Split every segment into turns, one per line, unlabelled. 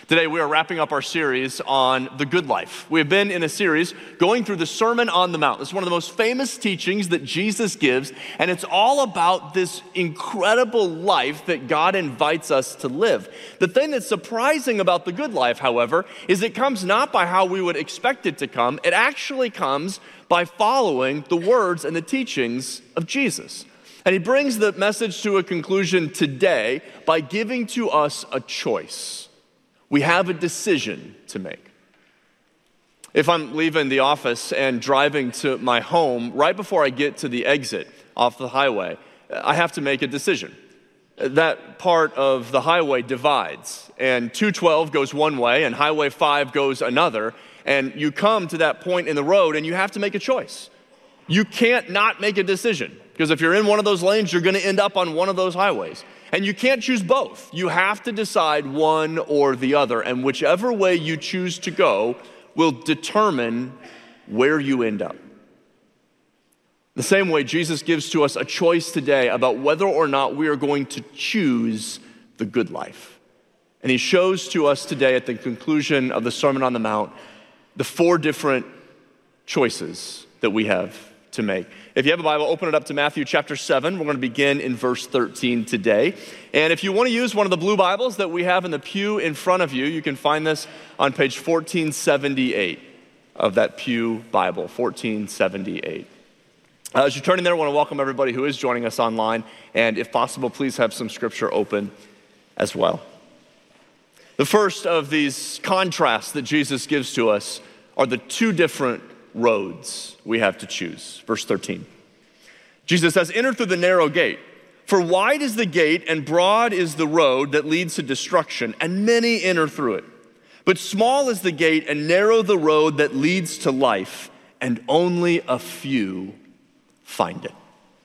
Today we are wrapping up our series on the good life. We have been in a series going through the Sermon on the Mount. It's one of the most famous teachings that Jesus gives, and it's all about this incredible life that God invites us to live. The thing that's surprising about the good life, however, is it comes not by how we would expect it to come. It actually comes by following the words and the teachings of Jesus. And he brings the message to a conclusion today by giving to us a choice. We have a decision to make. If I'm leaving the office and driving to my home, right before I get to the exit off the highway, I have to make a decision. That part of the highway divides, and 212 goes one way and Highway 5 goes another, and you come to that point in the road and you have to make a choice. You can't not make a decision, because if you're in one of those lanes, you're going to end up on one of those highways. And you can't choose both. You have to decide one or the other, and whichever way you choose to go will determine where you end up. The same way, Jesus gives to us a choice today about whether or not we are going to choose the good life. And he shows to us today at the conclusion of the Sermon on the Mount the 4 different choices that we have to make. If you have a Bible, open it up to Matthew chapter 7. We're going to begin in verse 13 today. And if you want to use one of the blue Bibles that we have in the pew in front of you, you can find this on page 1478 of that pew Bible, 1478. As you're turning there, I want to welcome everybody who is joining us online. And if possible, please have some scripture open as well. The first of these contrasts that Jesus gives to us are the 2 different roads we have to choose. Verse 13. Jesus says, "Enter through the narrow gate, for wide is the gate and broad is the road that leads to destruction, and many enter through it. But small is the gate and narrow the road that leads to life, and only a few find it."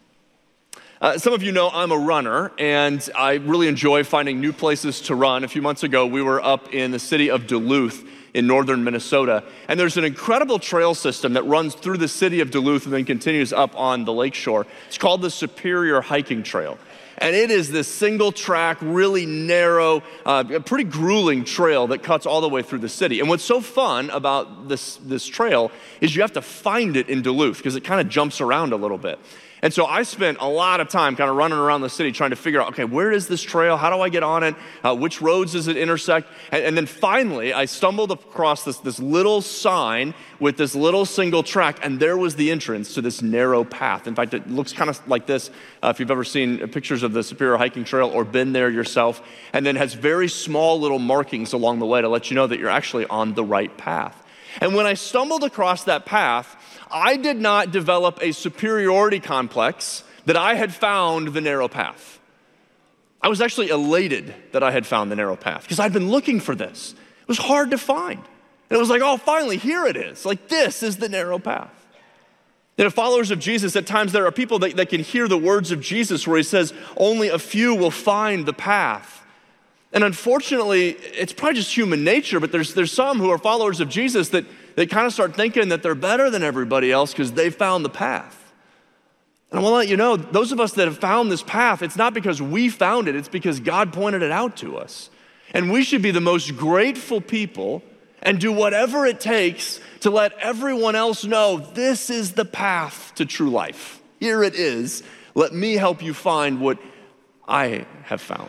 Some of you know I'm a runner, and I really enjoy finding new places to run. A few months ago, we were up in the city of Duluth in northern Minnesota, and there's an incredible trail system that runs through the city of Duluth and then continues up on the lakeshore. It's called the Superior Hiking Trail, and it is this single track, really narrow, pretty grueling trail that cuts all the way through the city. And what's so fun about this trail is you have to find it in Duluth, because it kind of jumps around a little bit. And so I spent a lot of time kind of running around the city trying to figure out, okay, where is this trail? How do I get on it? Which roads does it intersect? And then finally, I stumbled across this little sign with this little single track, and there was the entrance to this narrow path. In fact, it looks kind of like this, if you've ever seen pictures of the Superior Hiking Trail or been there yourself, and then has very small little markings along the way to let you know that you're actually on the right path. And when I stumbled across that path, I did not develop a superiority complex that I had found the narrow path. I was actually elated that I had found the narrow path, because I'd been looking for this. It was hard to find. And it was like, oh, finally, here it is. Like, this is the narrow path. You know, followers of Jesus, at times there are people that can hear the words of Jesus where he says, only a few will find the path. And unfortunately, it's probably just human nature, but there's some who are followers of Jesus that kind of start thinking that they're better than everybody else because they found the path. And I want to let you know, those of us that have found this path, it's not because we found it, it's because God pointed it out to us. And we should be the most grateful people and do whatever it takes to let everyone else know this is the path to true life. Here it is. Let me help you find what I have found.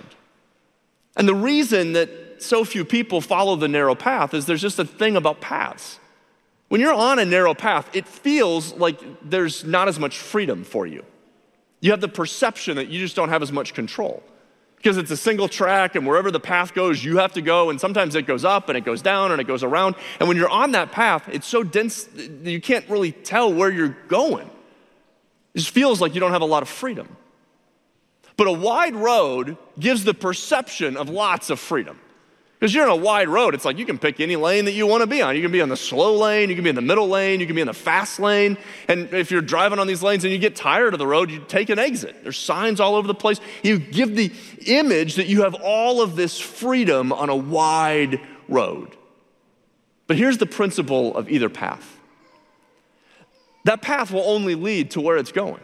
And the reason that so few people follow the narrow path is there's just a thing about paths. When you're on a narrow path, it feels like there's not as much freedom for you. You have the perception that you just don't have as much control, because it's a single track, and wherever the path goes, you have to go, and sometimes it goes up and it goes down and it goes around. And when you're on that path, it's so dense that you can't really tell where you're going. It just feels like you don't have a lot of freedom. But a wide road gives the perception of lots of freedom. Because you're in a wide road, it's like you can pick any lane that you want to be on. You can be on the slow lane, you can be in the middle lane, you can be in the fast lane. And if you're driving on these lanes and you get tired of the road, you take an exit. There's signs all over the place. You give the image that you have all of this freedom on a wide road. But here's the principle of either path. That path will only lead to where it's going.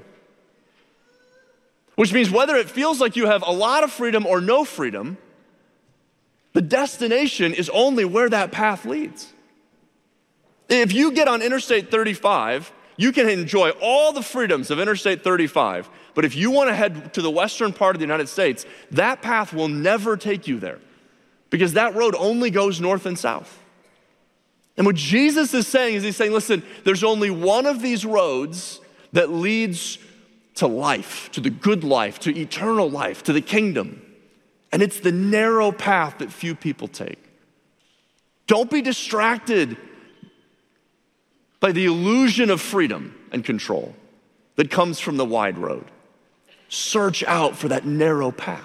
Which means whether it feels like you have a lot of freedom or no freedom, The destination is only where that path leads. If you get on Interstate 35, you can enjoy all the freedoms of Interstate 35, but if you want to head to the western part of the United States, that path will never take you there because that road only goes north and south. And what Jesus is saying is he's saying, listen, there's only one of these roads that leads to life, to the good life, to eternal life, to the kingdom. And it's the narrow path that few people take. Don't be distracted by the illusion of freedom and control that comes from the wide road. Search out for that narrow path.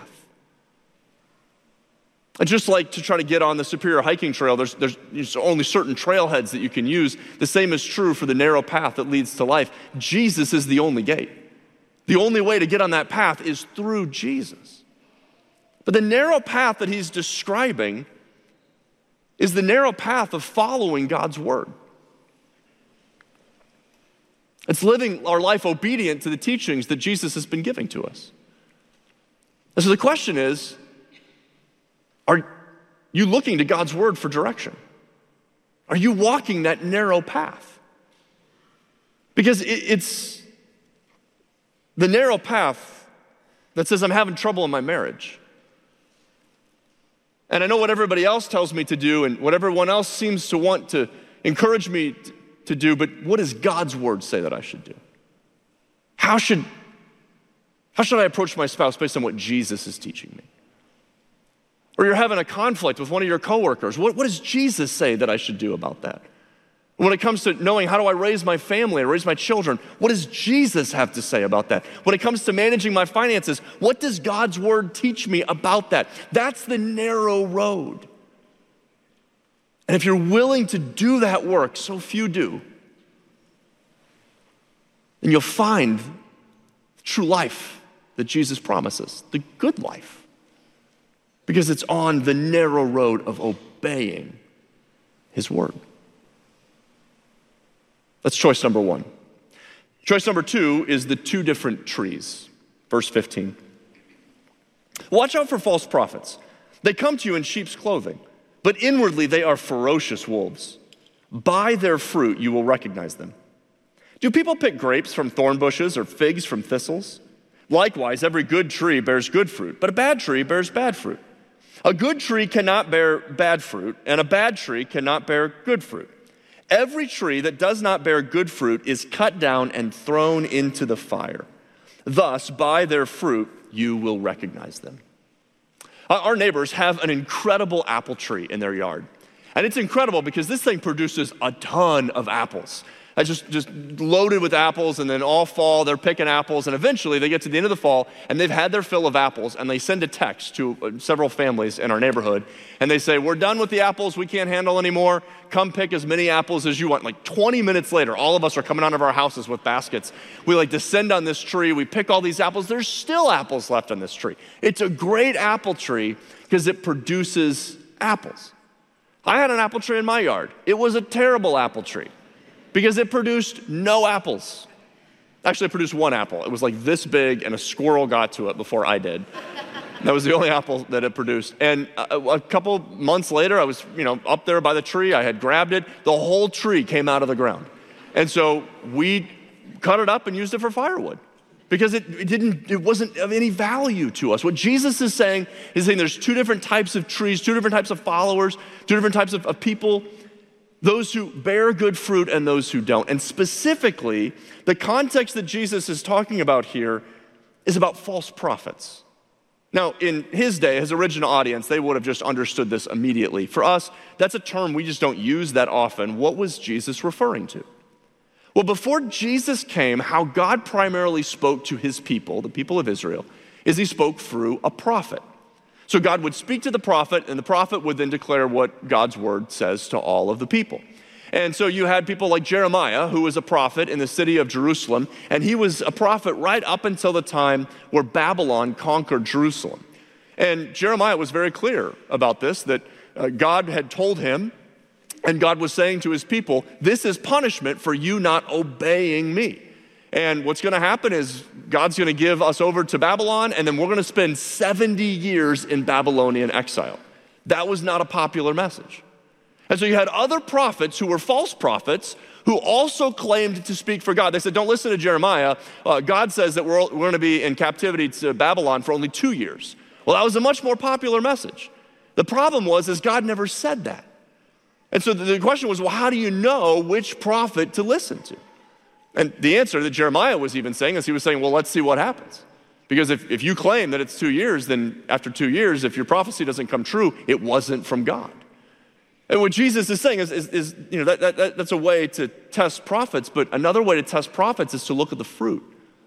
And just like to try to get on the Superior Hiking Trail, there's only certain trailheads that you can use. The same is true for the narrow path that leads to life. Jesus is the only gate. The only way to get on that path is through Jesus. But the narrow path that he's describing is the narrow path of following God's word. It's living our life obedient to the teachings that Jesus has been giving to us. And so the question is, are you looking to God's word for direction? Are you walking that narrow path? Because it's the narrow path that says I'm having trouble in my marriage. And I know what everybody else tells me to do and what everyone else seems to want to encourage me to do, but what does God's word say that I should do? How should I approach my spouse based on what Jesus is teaching me? Or you're having a conflict with one of your coworkers. What does Jesus say that I should do about that? When it comes to knowing how do I raise my family and raise my children, what does Jesus have to say about that? When it comes to managing my finances, what does God's word teach me about that? That's the narrow road. And if you're willing to do that work, so few do, then you'll find the true life that Jesus promises, the good life. Because it's on the narrow road of obeying his word. That's choice number one. Choice number two is the two different trees. Verse 15. Watch out for false prophets. They come to you in sheep's clothing, but inwardly they are ferocious wolves. By their fruit you will recognize them. Do people pick grapes from thorn bushes or figs from thistles? Likewise, every good tree bears good fruit, but a bad tree bears bad fruit. A good tree cannot bear bad fruit, and a bad tree cannot bear good fruit. Every tree that does not bear good fruit is cut down and thrown into the fire. Thus, by their fruit, you will recognize them. Our neighbors have an incredible apple tree in their yard. And it's incredible because this thing produces a ton of apples. It's just loaded with apples, and then all fall they're picking apples, and eventually they get to the end of the fall and they've had their fill of apples, and they send a text to several families in our neighborhood, and they say, we're done with the apples, we can't handle anymore, come pick as many apples as you want. Like 20 minutes later, all of us are coming out of our houses with baskets. We descend on this tree, we pick all these apples, there's still apples left on this tree. It's a great apple tree because it produces apples. I had an apple tree in my yard. It was a terrible apple tree, because it produced no apples. Actually, it produced one apple. It was like this big, and a squirrel got to it before I did. That was the only apple that it produced. And a couple months later, I was up there by the tree. I had grabbed it. The whole tree came out of the ground. And so we cut it up and used it for firewood because it wasn't of any value to us. What Jesus is saying there's two different types of trees, two different types of followers, two different types of people. Those who bear good fruit and those who don't. And specifically, the context that Jesus is talking about here is about false prophets. Now, in his day, his original audience, they would have just understood this immediately. For us, that's a term we just don't use that often. What was Jesus referring to? Well, before Jesus came, how God primarily spoke to his people, the people of Israel, is he spoke through a prophet. So God would speak to the prophet, and the prophet would then declare what God's word says to all of the people. And so you had people like Jeremiah, who was a prophet in the city of Jerusalem, and he was a prophet right up until the time where Babylon conquered Jerusalem. And Jeremiah was very clear about this, that God had told him, and God was saying to his people, this is punishment for you not obeying me. And what's going to happen is God's going to give us over to Babylon, and then we're going to spend 70 years in Babylonian exile. That was not a popular message. And so you had other prophets who were false prophets who also claimed to speak for God. They said, don't listen to Jeremiah. God says that we're going to be in captivity to Babylon for only 2 years. Well, that was a much more popular message. The problem is God never said that. And so the question was, well, how do you know which prophet to listen to? And the answer that Jeremiah was even saying is he was saying, well, let's see what happens. Because if you claim that it's 2 years, then after 2 years, if your prophecy doesn't come true, it wasn't from God. And what Jesus is saying is that's a way to test prophets, but another way to test prophets is to look at the fruit.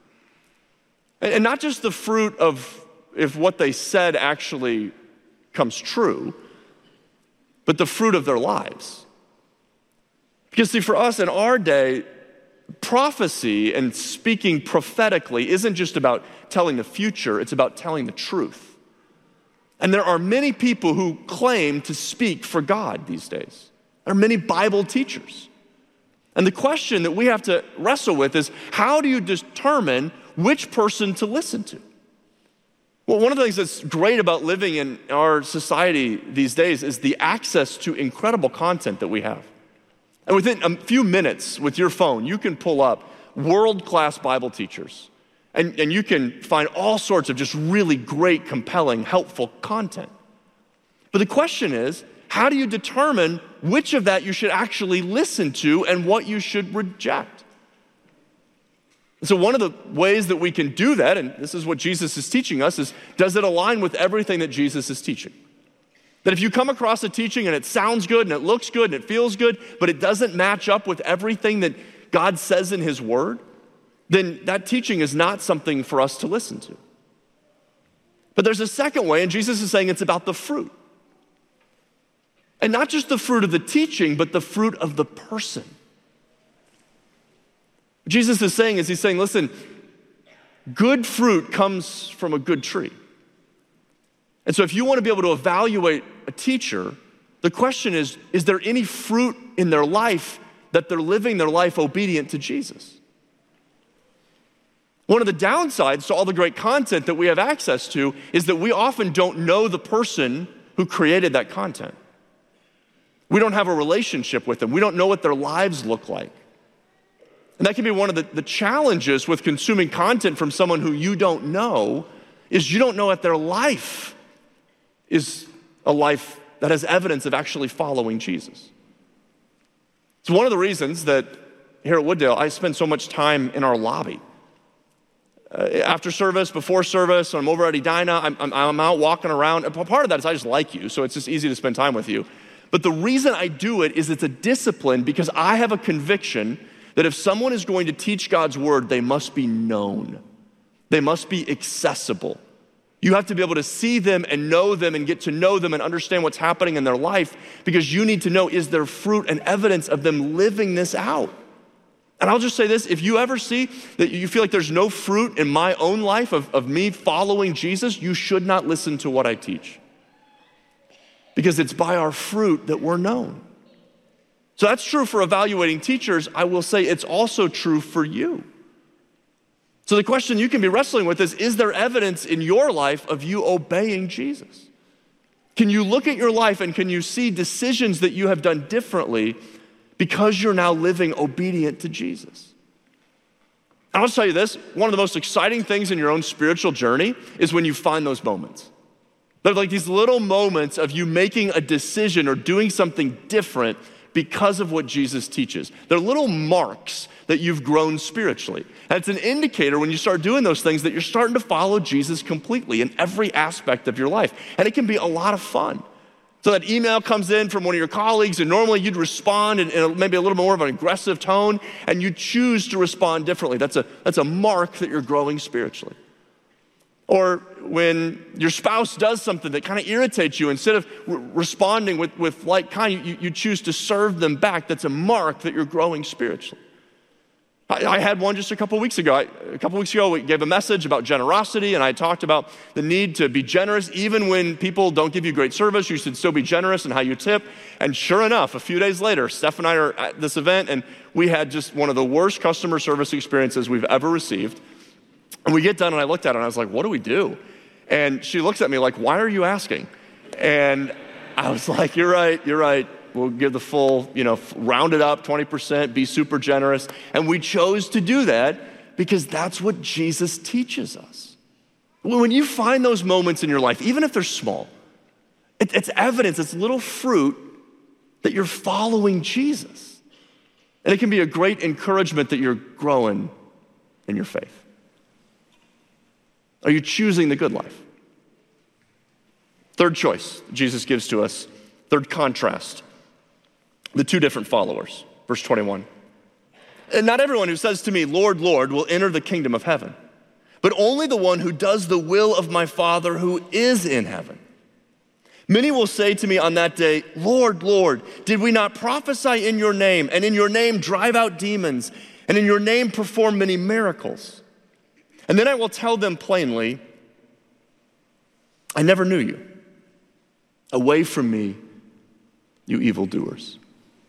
And not just the fruit of if what they said actually comes true, but the fruit of their lives. Because see, for us in our day, prophecy and speaking prophetically isn't just about telling the future, it's about telling the truth. And there are many people who claim to speak for God these days. There are many Bible teachers. And the question that we have to wrestle with is, how do you determine which person to listen to? Well, one of the things that's great about living in our society these days is the access to incredible content that we have. And within a few minutes with your phone, you can pull up world-class Bible teachers. And you can find all sorts of just really great, compelling, helpful content. But the question is, how do you determine which of that you should actually listen to and what you should reject? So one of the ways that we can do that, and this is what Jesus is teaching us, is does it align with everything that Jesus is teaching? That if you come across a teaching and it sounds good and it looks good and it feels good, but it doesn't match up with everything that God says in his word, then that teaching is not something for us to listen to. But there's a second way, and Jesus is saying it's about the fruit. And not just the fruit of the teaching, but the fruit of the person. What Jesus is saying is he's saying, listen, good fruit comes from a good tree. And so if you want to be able to evaluate a teacher, the question is there any fruit in their life that they're living their life obedient to Jesus? One of the downsides to all the great content that we have access to is that we often don't know the person who created that content. We don't have a relationship with them. We don't know what their lives look like. And that can be one of the challenges with consuming content from someone who you don't know, is you don't know if their life is a life that has evidence of actually following Jesus. It's one of the reasons that here at Wooddale, I spend so much time in our lobby. After service, before service, when I'm over at Edina, I'm out walking around. And part of that is I just like you, so it's just easy to spend time with you. But the reason I do it is it's a discipline because I have a conviction that if someone is going to teach God's word, they must be known. They must be accessible. You have to be able to see them and know them and get to know them and understand what's happening in their life because you need to know, is there fruit and evidence of them living this out? And I'll just say this, if you ever see that you feel like there's no fruit in my own life of me following Jesus, you should not listen to what I teach. Because it's by our fruit that we're known. So that's true for evaluating teachers. I will say it's also true for you. So the question you can be wrestling with is there evidence in your life of you obeying Jesus? Can you look at your life and can you see decisions that you have done differently because you're now living obedient to Jesus? And I'll just tell you this, one of the most exciting things in your own spiritual journey is when you find those moments. They're like these little moments of you making a decision or doing something different because of what Jesus teaches. They're little marks that you've grown spiritually. And it's an indicator when you start doing those things that you're starting to follow Jesus completely in every aspect of your life. And it can be a lot of fun. So that email comes in from one of your colleagues, and normally you'd respond in maybe a little more of an aggressive tone, and you choose to respond differently. That's a mark that you're growing spiritually. Or when your spouse does something that kind of irritates you, instead of responding with like kind, you choose to serve them back. That's a mark that you're growing spiritually. I had one just a couple weeks ago. A couple weeks ago, we gave a message about generosity, and I talked about the need to be generous. Even when people don't give you great service, you should still be generous in how you tip. And sure enough, a few days later, Steph and I are at this event, and we had just one of the worst customer service experiences we've ever received. And we get done, and I looked at her, and I was like, what do we do? And she looks at me like, why are you asking? And I was like, you're right. We'll give the full, round it up, 20%, be super generous. And we chose to do that because that's what Jesus teaches us. When you find those moments in your life, even if they're small, it's evidence, it's little fruit that you're following Jesus. And it can be a great encouragement that you're growing in your faith. Are you choosing the good life? Third choice Jesus gives to us, third contrast, the two different followers. Verse 21. And not everyone who says to me, Lord, Lord, will enter the kingdom of heaven, but only the one who does the will of my Father who is in heaven. Many will say to me on that day, Lord, Lord, did we not prophesy in your name, and in your name drive out demons, and in your name perform many miracles? And then I will tell them plainly, I never knew you. Away from me, you evildoers.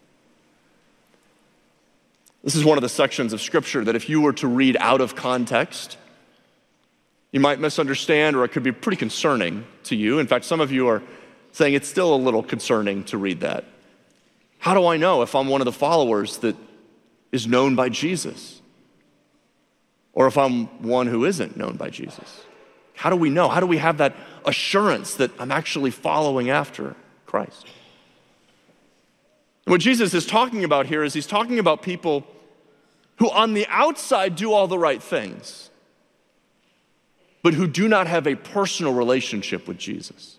This is one of the sections of Scripture that if you were to read out of context, you might misunderstand, or it could be pretty concerning to you. In fact, some of you are saying it's still a little concerning to read that. How do I know if I'm one of the followers that is known by Jesus? Or if I'm one who isn't known by Jesus? How do we know? How do we have that assurance that I'm actually following after Christ? And what Jesus is talking about here is he's talking about people who on the outside do all the right things, but who do not have a personal relationship with Jesus.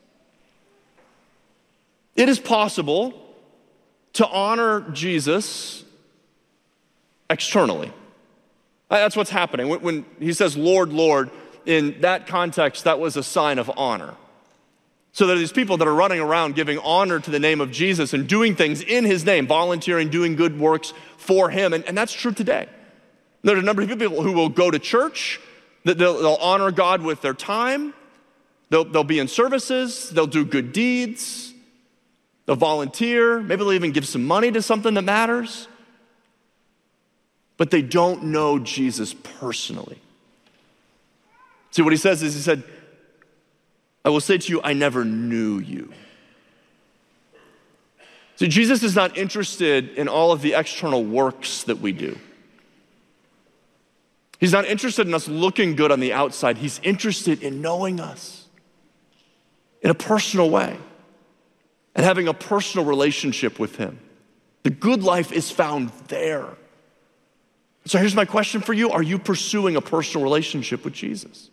It is possible to honor Jesus externally. That's what's happening. When he says, Lord, Lord, in that context, that was a sign of honor. So there are these people that are running around giving honor to the name of Jesus and doing things in his name, volunteering, doing good works for him. And that's true today. There are a number of people who will go to church, that they'll honor God with their time. They'll be in services. They'll do good deeds. They'll volunteer. Maybe they'll even give some money to something that matters. But they don't know Jesus personally. See, what he says is, he said, I will say to you, I never knew you. See, Jesus is not interested in all of the external works that we do. He's not interested in us looking good on the outside. He's interested in knowing us in a personal way and having a personal relationship with him. The good life is found there. So here's my question for you. Are you pursuing a personal relationship with Jesus?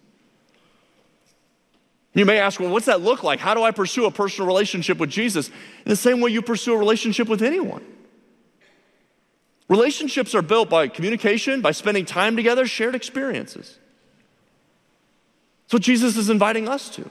You may ask, well, what's that look like? How do I pursue a personal relationship with Jesus? In the same way you pursue a relationship with anyone. Relationships are built by communication, by spending time together, shared experiences. That's what Jesus is inviting us to.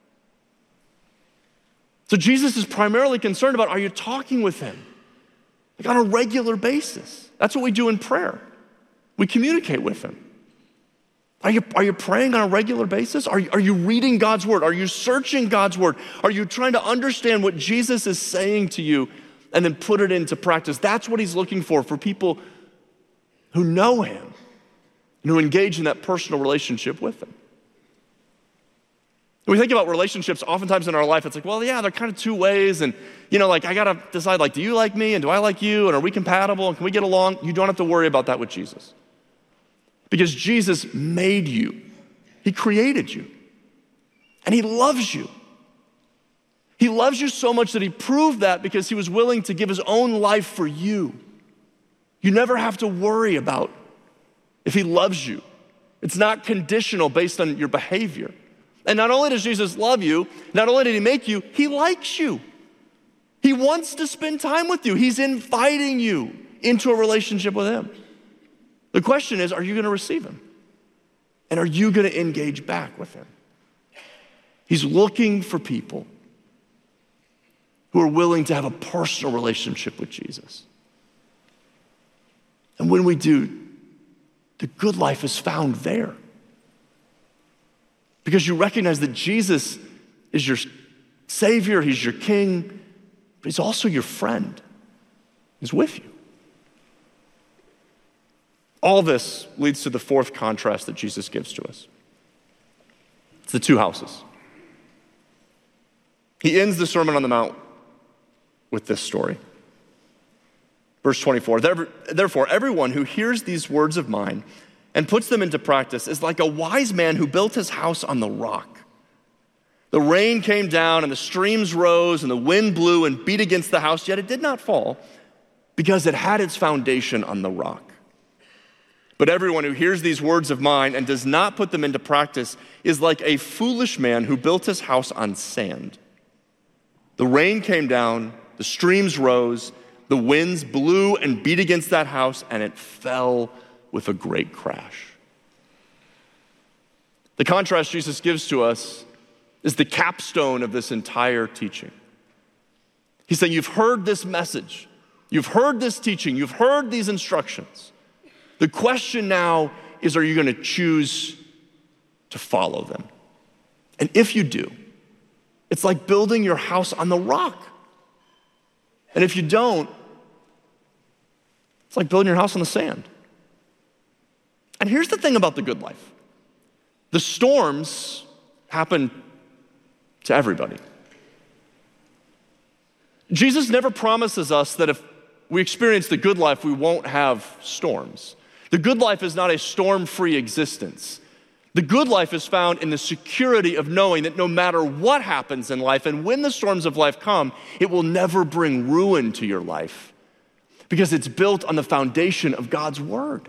So Jesus is primarily concerned about, are you talking with him? Like on a regular basis. That's what we do in prayer. We communicate with him. Are you praying on a regular basis? Are you reading God's word? Are you searching God's word? Are you trying to understand what Jesus is saying to you and then put it into practice? That's what he's looking for people who know him and who engage in that personal relationship with him. When we think about relationships, oftentimes in our life, it's like, well, yeah, they're kind of two ways. And, I got to decide, do you like me? And do I like you? And are we compatible? And can we get along? You don't have to worry about that with Jesus. Because Jesus made you. He created you. And he loves you. He loves you so much that he proved that because he was willing to give his own life for you. You never have to worry about if he loves you. It's not conditional based on your behavior. And not only does Jesus love you, not only did he make you, he likes you. He wants to spend time with you. He's inviting you into a relationship with him. The question is, are you going to receive him? And are you going to engage back with him? He's looking for people who are willing to have a personal relationship with Jesus. And when we do, the good life is found there. Because you recognize that Jesus is your Savior, he's your King, but he's also your friend. He's with you. All this leads to the fourth contrast that Jesus gives to us. It's the two houses. He ends the Sermon on the Mount with this story. Verse 24, therefore, everyone who hears these words of mine and puts them into practice is like a wise man who built his house on the rock. The rain came down and the streams rose and the wind blew and beat against the house, yet it did not fall because it had its foundation on the rock. But everyone who hears these words of mine and does not put them into practice is like a foolish man who built his house on sand. The rain came down, the streams rose, the winds blew and beat against that house, and it fell with a great crash. The contrast Jesus gives to us is the capstone of this entire teaching. He's saying, you've heard this message, you've heard this teaching, you've heard these instructions. The question now is, are you going to choose to follow them? And if you do, it's like building your house on the rock. And if you don't, it's like building your house on the sand. And here's the thing about the good life. The storms happen to everybody. Jesus never promises us that if we experience the good life, we won't have storms. The good life is not a storm-free existence. The good life is found in the security of knowing that no matter what happens in life, and when the storms of life come, it will never bring ruin to your life because it's built on the foundation of God's word.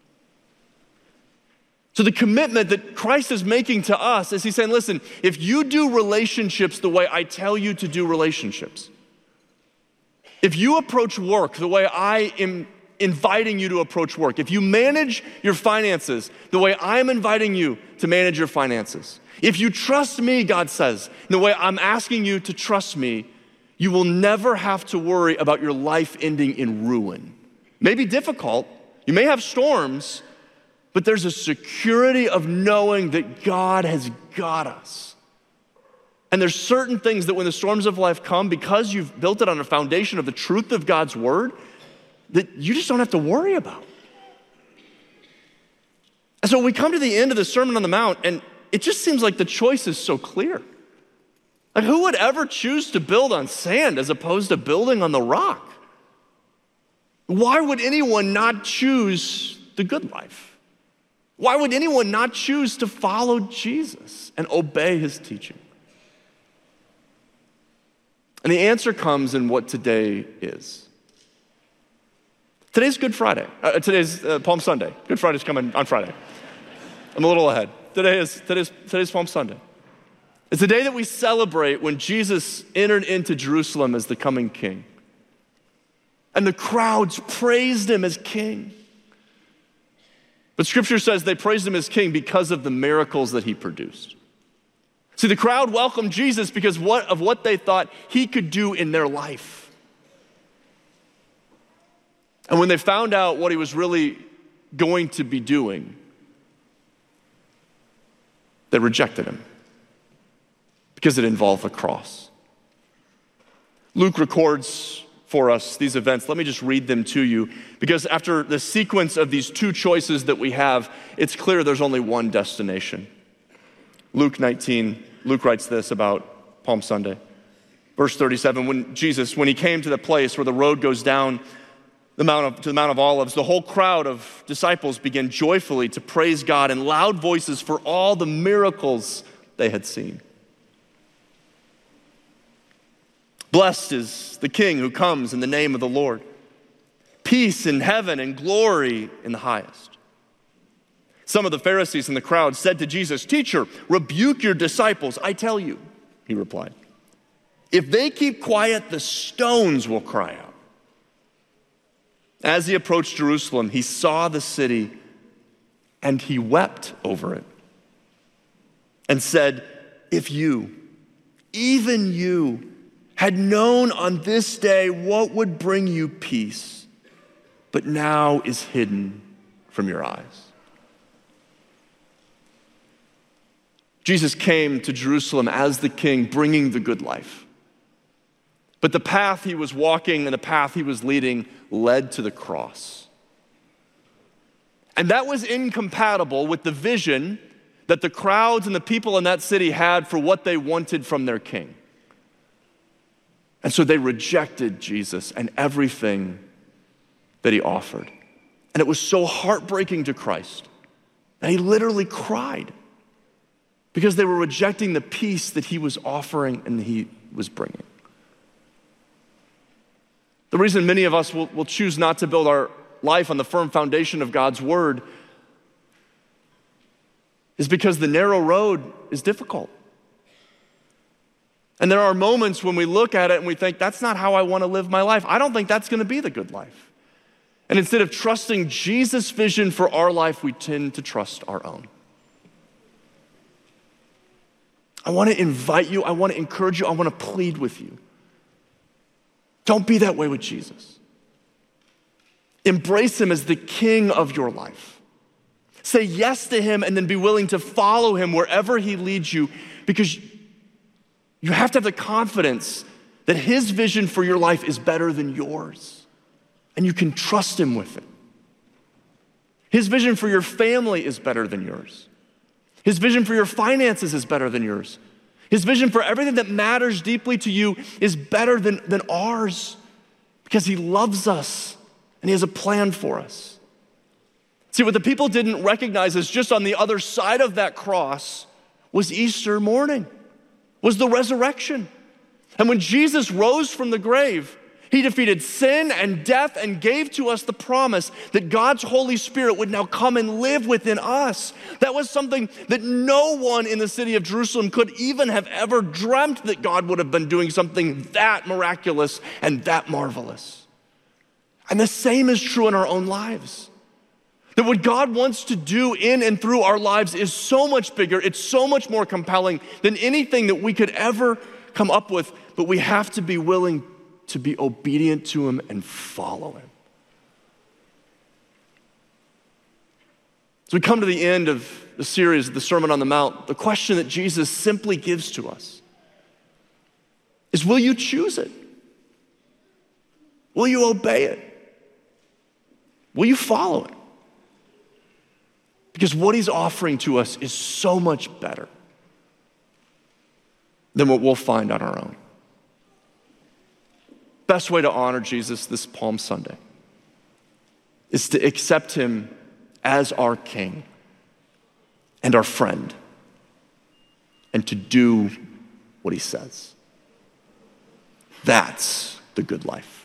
So the commitment that Christ is making to us is he's saying, listen, if you do relationships the way I tell you to do relationships, if you approach work the way I am inviting you to approach work, if you manage your finances the way I'm inviting you to manage your finances, if you trust me, God says, the way I'm asking you to trust me, you will never have to worry about your life ending in ruin. It may be difficult, you may have storms, but there's a security of knowing that God has got us. And there's certain things that when the storms of life come, because you've built it on a foundation of the truth of God's word, that you just don't have to worry about. And so we come to the end of the Sermon on the Mount, and it just seems like the choice is so clear. Like, who would ever choose to build on sand as opposed to building on the rock? Why would anyone not choose the good life? Why would anyone not choose to follow Jesus and obey his teaching? And the answer comes in what today is. Today's Good Friday. Today's Palm Sunday. Good Friday's coming on Friday. I'm a little ahead. Today's Palm Sunday. It's the day that we celebrate when Jesus entered into Jerusalem as the coming king. And the crowds praised him as king. But scripture says they praised him as king because of the miracles that he produced. See, the crowd welcomed Jesus because of what they thought he could do in their life. And when they found out what he was really going to be doing, they rejected him because it involved a cross. Luke records for us these events. Let me just read them to you, because after the sequence of these two choices that we have, it's clear there's only one destination. Luke 19, Luke writes this about Palm Sunday. Verse 37, when he came to the place where the road goes down to the Mount of Olives, the whole crowd of disciples began joyfully to praise God in loud voices for all the miracles they had seen. Blessed is the King who comes in the name of the Lord. Peace in heaven and glory in the highest. Some of the Pharisees in the crowd said to Jesus, "Teacher, rebuke your disciples, I tell you," he replied. "If they keep quiet, the stones will cry out." As he approached Jerusalem, he saw the city and he wept over it and said, "If you, even you, had known on this day what would bring you peace, but now is hidden from your eyes." Jesus came to Jerusalem as the king, bringing the good life. But the path he was walking and the path he was leading led to the cross. And that was incompatible with the vision that the crowds and the people in that city had for what they wanted from their king. And so they rejected Jesus and everything that he offered. And it was so heartbreaking to Christ that he literally cried because they were rejecting the peace that he was offering and he was bringing. The reason many of us will choose not to build our life on the firm foundation of God's word is because the narrow road is difficult. And there are moments when we look at it and we think, that's not how I want to live my life. I don't think that's going to be the good life. And instead of trusting Jesus' vision for our life, we tend to trust our own. I want to invite you, I want to encourage you, I want to plead with you. Don't be that way with Jesus. Embrace him as the king of your life. Say yes to him and then be willing to follow him wherever he leads you, because you have to have the confidence that his vision for your life is better than yours, and you can trust him with it. His vision for your family is better than yours. His vision for your finances is better than yours. His vision for everything that matters deeply to you is better than ours, because he loves us and he has a plan for us. See, what the people didn't recognize is just on the other side of that cross was Easter morning, was the resurrection. And when Jesus rose from the grave, he defeated sin and death and gave to us the promise that God's Holy Spirit would now come and live within us. That was something that no one in the city of Jerusalem could even have ever dreamt, that God would have been doing something that miraculous and that marvelous. And the same is true in our own lives. That what God wants to do in and through our lives is so much bigger, it's so much more compelling than anything that we could ever come up with, but we have to be willing to be obedient to him and follow him. As we come to the end of the series, the Sermon on the Mount, the question that Jesus simply gives to us is, will you choose it? Will you obey it? Will you follow it? Because what he's offering to us is so much better than what we'll find on our own. Best way to honor Jesus this Palm Sunday is to accept him as our King and our friend, and to do what he says. That's the good life.